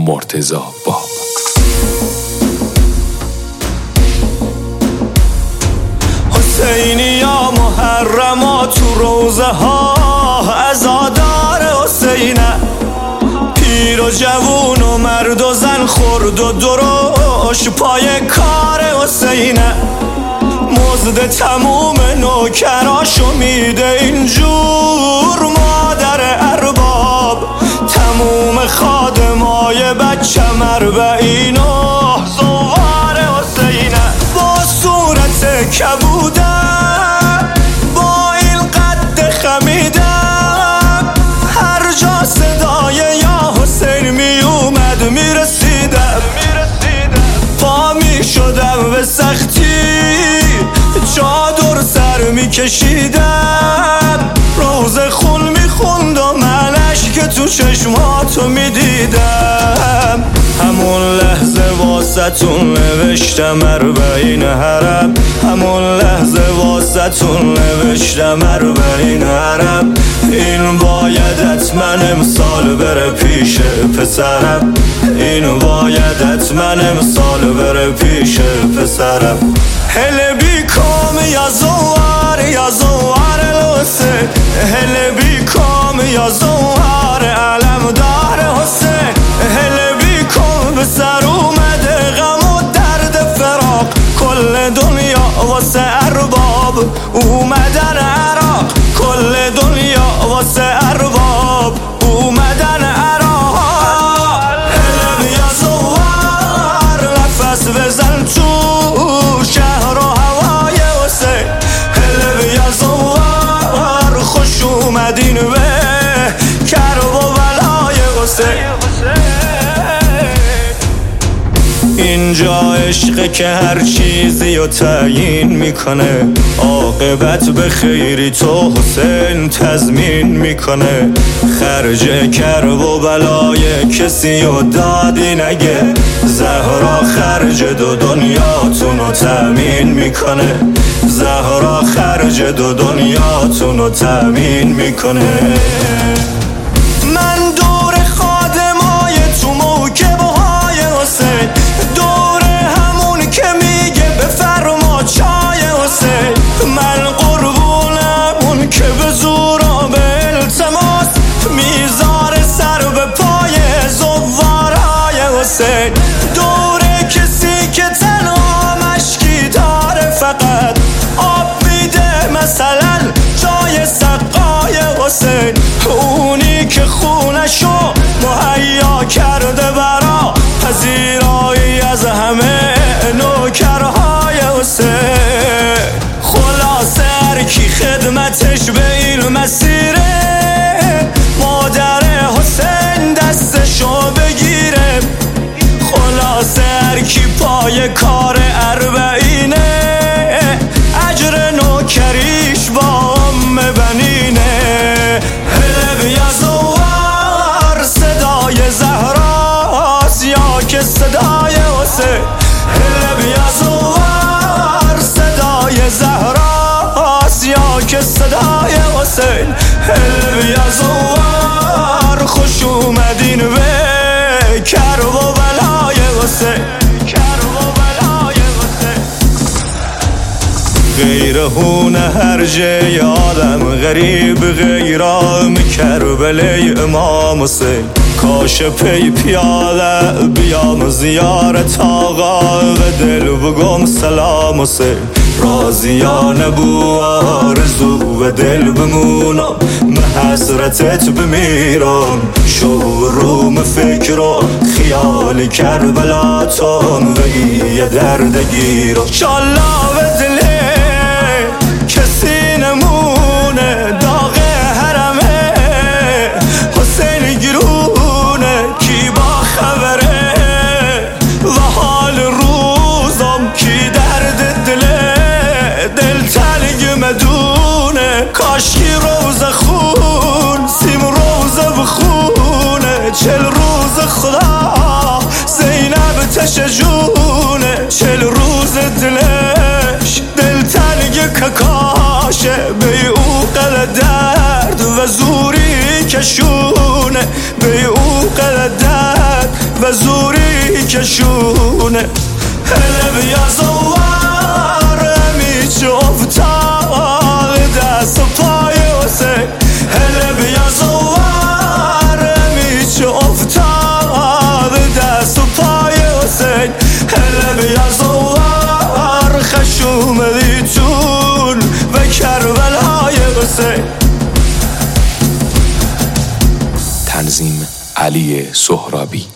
مرتضی باب. حسینی یا محرما تو روزه ها عزادار حسینه، پیر و جوون و مرد و زن خرد و دروش پای کار حسینه. مزد تموم نوکراشو میده اینجور مادر ارباب، تموم خادمای بچه مربعین و زوار حسینه. با صورت کبودم با این قد خمیدم، هر جا صدای یا حسین میومد میرسیدم. پا میشدم به سختی چادر سر میکشیدم، روز خون میخوند و من اشک تو چشماتو میدیدم. همون لحظه واسطون نوشتم 40 حرم، همون لحظه واسطون نوشتم 40 حرم. این باید حتما امسال بره پیش پسرم، این باید حتما امسال بره پیش پسرم. هل بیکام یا زوار الحسین، هل بیکام یا زوار علمدار حسین، هل بیکام به سر اومده غم و درد فراق، کل دنیا واسه ارباب اومدن عراق، کل دنیا واسه ارباب اومدن عراق. هل بیا زوار نفس بزن تو شهر و هوای حسین، هل بیا زوار خوش اومدین به کرب و بلای حسین. اینجا عشقه که هر چیزی رو تعیین میکنه، عاقبت به خیری تو حسین تضمین میکنه. خرج کرب و بلای کسی رو دادی نگه، زهرا خرج دو دنیاتون رو تأمین میکنه، زهرا خرج دو دنیاتون رو تأمین میکنه. من دور خادمای تو موکبهای حسین، دور همون که میگه بفرما چای حسین، من قربونم اون که به زور و به التماس میذاره سر به پای زوارای حسین، دور کسی که تنها مشکی داره فقط آب میده مثلا جای سقای حسین، اونی که خونشو مهیا کرده برا پذیرایی از همه نوکرهای حسین. خلاصه هر کی خدمتش به این مسیره، مادر حسین دستشو بگیره. خلاصه هر کی پای کار 40 اجر نوکریش با بنینه. هل بیا زوار صدای زهراست یا که صدای حسین، هل بیا زوار صدای زهراست یا که صدای حسین، هل بیا زوار خوش اومدین به کرب و بلای حسین، کرب و بلای حسین. غیر هون هر جای آدم غریب غیرام کربلای امام حسین، کاش پی پیاده بیام زیارت آقا و دل بگم سلام حسین. راضیانه بو آرزو و دل بمونم، حسرتت بمیرم شوروم فکر و خیال کربلاتون و یه دردگیرم. شالله به دله کسی نمونه، داغ حرمه حسین گرونه، کی با خبره و حال روزم کی درد دله، دل تلگ مدونه. کاشکی روز خون سیم روز بخونه، 40 روز خدا زینب تشجونه، 40 روز دلش به زوری کشونه هله بیا زوار میچه افتاد دست پای حسین هله بیا زوار میچه افتاد دست پای حسین هله بیا زوار خشوم دیتون و کربلای حسین. تنظیم علی سهرابی.